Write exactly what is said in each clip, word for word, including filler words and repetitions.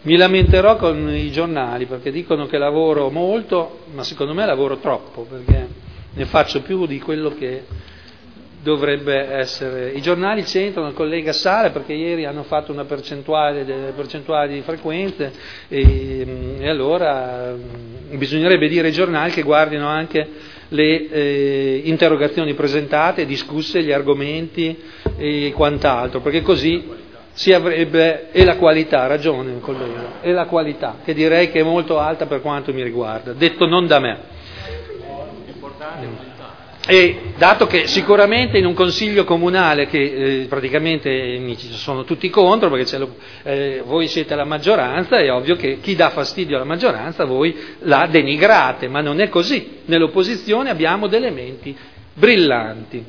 Mi lamenterò con i giornali perché dicono che lavoro molto, ma secondo me lavoro troppo, perché ne faccio più di quello che dovrebbe essere. I giornali c'entrano, il collega Sala, perché ieri hanno fatto una percentuale delle percentuali di frequenze e, e allora bisognerebbe dire ai giornali che guardino anche le eh, interrogazioni presentate, discusse, gli argomenti e quant'altro, perché così si avrebbe, e la qualità, ha ragione il collega, e la qualità, che direi che è molto alta per quanto mi riguarda, detto non da me. E dato che sicuramente in un consiglio comunale che eh, praticamente eh, ci sono tutti contro, perché c'è lo, eh, voi siete la maggioranza, è ovvio che chi dà fastidio alla maggioranza voi la denigrate, ma non è così. Nell'opposizione abbiamo dei elementi brillanti.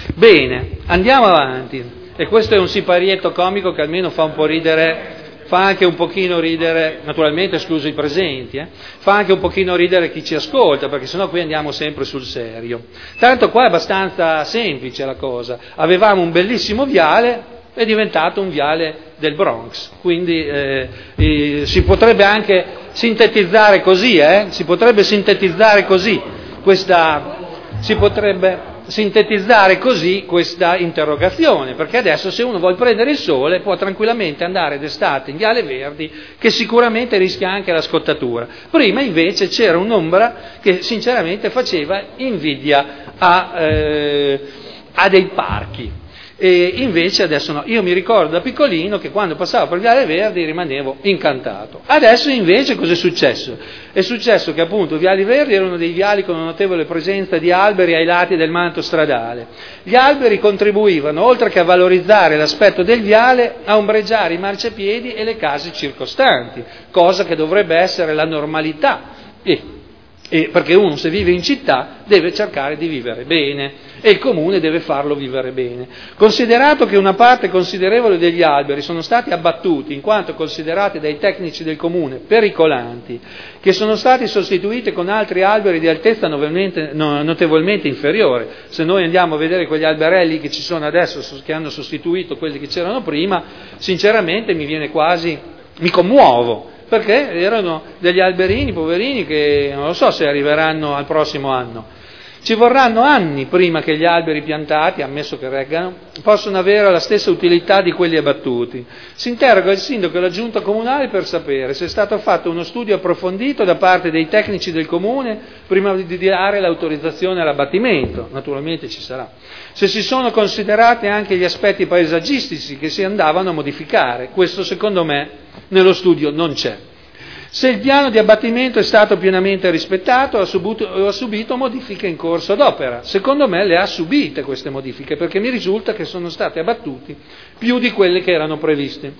Bene, andiamo avanti. E questo è un siparietto comico che almeno fa un po' ridere, fa anche un pochino ridere, naturalmente escluso i presenti, eh, fa anche un pochino ridere chi ci ascolta, perché sennò qui andiamo sempre sul serio. Tanto qua è abbastanza semplice la cosa, avevamo un bellissimo viale, è diventato un viale del Bronx, quindi eh, eh, si potrebbe anche sintetizzare così, eh, si potrebbe sintetizzare così questa, si potrebbe sintetizzare così questa interrogazione, perché adesso se uno vuole prendere il sole può tranquillamente andare d'estate in Viale Verdi, che sicuramente rischia anche la scottatura. Prima invece c'era un'ombra che sinceramente faceva invidia a, eh, a dei parchi. E invece adesso no, io mi ricordo da piccolino che quando passavo per Viale Verdi rimanevo incantato. Adesso invece cosa è successo? È successo che appunto i Viali Verdi erano dei viali con una notevole presenza di alberi ai lati del manto stradale. Gli alberi contribuivano, oltre che a valorizzare l'aspetto del viale, a ombreggiare i marciapiedi e le case circostanti, cosa che dovrebbe essere la normalità. E E perché uno, se vive in città, deve cercare di vivere bene e il comune deve farlo vivere bene. Considerato che una parte considerevole degli alberi sono stati abbattuti in quanto considerati dai tecnici del comune pericolanti, che sono stati sostituiti con altri alberi di altezza notevolmente inferiore, se noi andiamo a vedere quegli alberelli che ci sono adesso, che hanno sostituito quelli che c'erano prima, sinceramente mi viene quasi, mi commuovo, perché erano degli alberini poverini che non lo so se arriveranno al prossimo anno. Ci vorranno anni prima che gli alberi piantati, ammesso che reggano, possano avere la stessa utilità di quelli abbattuti. Si interroga il sindaco e la giunta comunale per sapere se è stato fatto uno studio approfondito da parte dei tecnici del comune prima di dare l'autorizzazione all'abbattimento, naturalmente ci sarà. Se si sono considerati anche gli aspetti paesaggistici che si andavano a modificare, questo secondo me nello studio non c'è. Se il piano di abbattimento è stato pienamente rispettato o ha subito, ha subito modifiche in corso d'opera. Secondo me le ha subite queste modifiche, perché mi risulta che sono state abbattuti più di quelle che erano previste.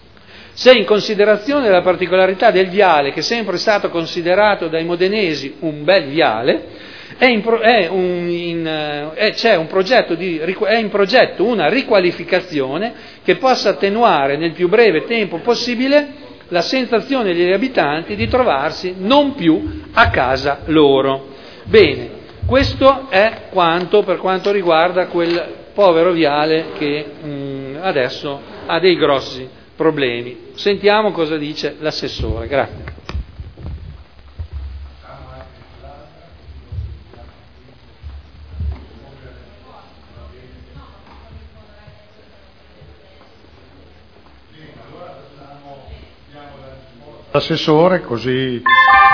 Se in considerazione della particolarità del viale, che è sempre stato considerato dai modenesi un bel viale, è in, è un, in, è, c'è un progetto di, è in progetto una riqualificazione che possa attenuare nel più breve tempo possibile la sensazione degli abitanti di trovarsi non più a casa loro. Bene, questo è quanto per quanto riguarda quel povero viale che mh, adesso ha dei grossi problemi. Sentiamo cosa dice l'assessore. Grazie. L'assessore, così